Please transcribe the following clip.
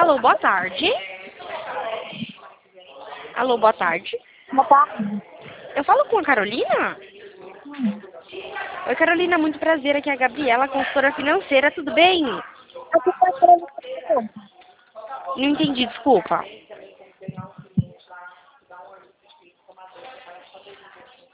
Alô, boa tarde. Alô, boa tarde. Boa tarde. Eu falo com a Carolina? Hum. Oi, Carolina, muito prazer. Aqui é a Gabriela, consultora financeira. Tudo bem? Aqui está a Não entendi, desculpa.